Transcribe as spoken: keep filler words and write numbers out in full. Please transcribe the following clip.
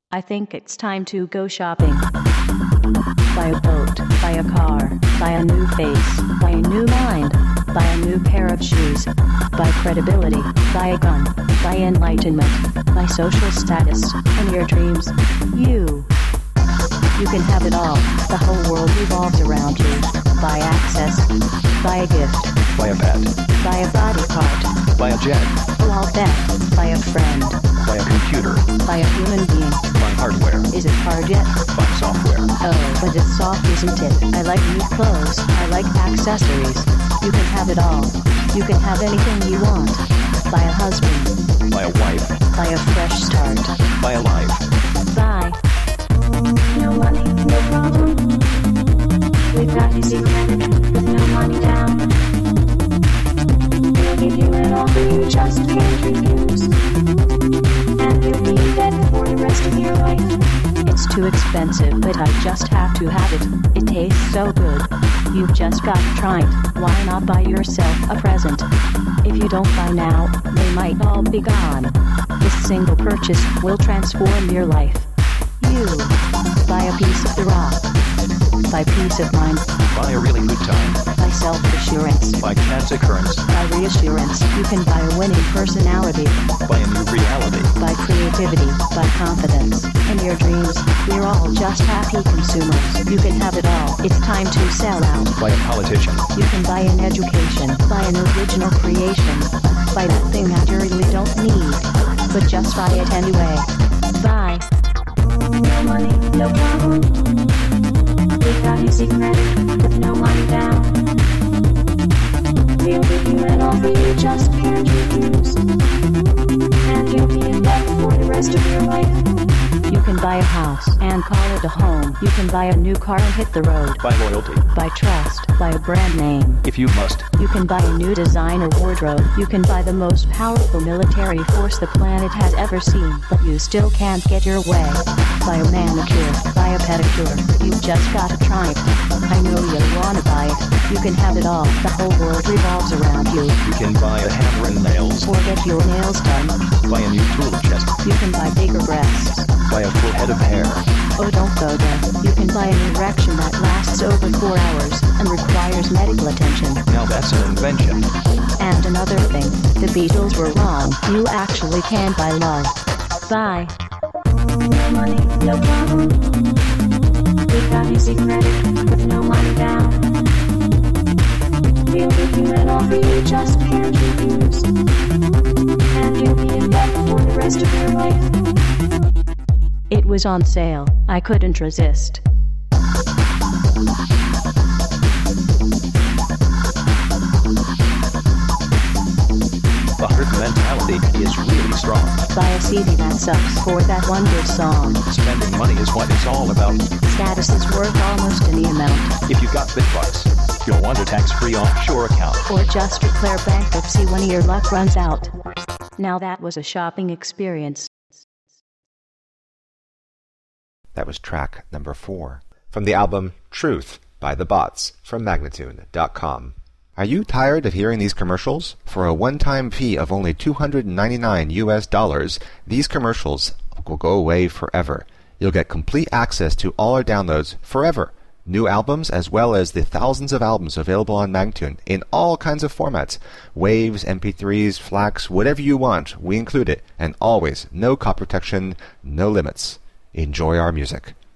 I think it's time to go shopping. Buy a boat, buy a car, buy a new face, buy a new mind, buy a new pair of shoes, buy credibility, buy a gun, buy enlightenment, buy social status, and your dreams. You. You can have it all. The whole world revolves around you. Buy access, buy a gift, buy a pet, buy a body part, buy a jet, oh I'll bet, buy a friend, buy a computer, buy a human being, buy hardware, is it hard yet? buy software. Oh, but it's soft, isn't it? I like new clothes, I like accessories. You can have it all. You can have anything you want. Buy a husband, buy a wife, buy a fresh start, buy a life, buy. No money, no problem. We've got easy credit with no money down. We'll give you an offer you just can't refuse. And you'll be in debt for the rest of your life. It's too expensive, but I just have to have it. It tastes so good. You've just got to try it. Why not buy yourself a present? If you don't buy now, they might all be gone. This single purchase will transform your life. You. Buy a piece of the rock. Buy peace of mind. buy a really good time, Buy self-assurance. buy chance occurrence, Buy reassurance. You can buy a winning personality. buy a new reality, Buy creativity. Buy confidence. In your dreams, we're all just happy consumers. You can have it all. It's time to sell out. buy a politician, You can buy an education. Buy an original creation. Buy that thing that you really don't need. But just buy it anyway. Buy. No money, no problem. We've got easy credit with no money down. We'll give you an offer you just can't refuse. And you'll be in debt for the rest of your life. You can buy a house and call it a home. You can buy a new car and hit the road. buy loyalty, Buy trust. Buy a brand name. if you must, You can buy a new designer wardrobe. You can buy the most powerful military force the planet has ever seen, but you still can't get your way. Buy a manicure. Buy a pedicure. You've just gotta try it. I know you wanna buy it. You can have it all. The whole world revolves around you. you can buy a hammer and nails, Or get your nails done. buy a new tool chest, You can buy bigger breasts. buy a full head of hair, Oh, don't go there. You can buy an erection that lasts over four hours and requires medical attention. now that's an invention, And another thing, the Beatles were wrong. You actually can buy love. Bye. No money, no problem. We've got easy credit with no money down. We'll give you an offer you just can't refuse. And you'll be in debt for the rest of your life. It was on sale. I couldn't resist. the herd mentality is really strong, Buy a C D that sucks for that one good song. spending money is what it's all about, Status is worth almost any amount. if you've got BitBucks, you'll want a tax-free offshore account, Or just declare bankruptcy when your luck runs out. Now that was a shopping experience. That was track number four from the album Truth by The Bots from Magnatune dot com. Are you tired of hearing these commercials? For a one-time fee of only two hundred ninety-nine U S dollars, these commercials will go away forever. You'll get complete access to all our downloads forever. New albums as well as the thousands of albums available on Magnatune in all kinds of formats. Waves, M P threes, FLACs, whatever you want, we include it. And always, no copy protection, no limits. Enjoy our music.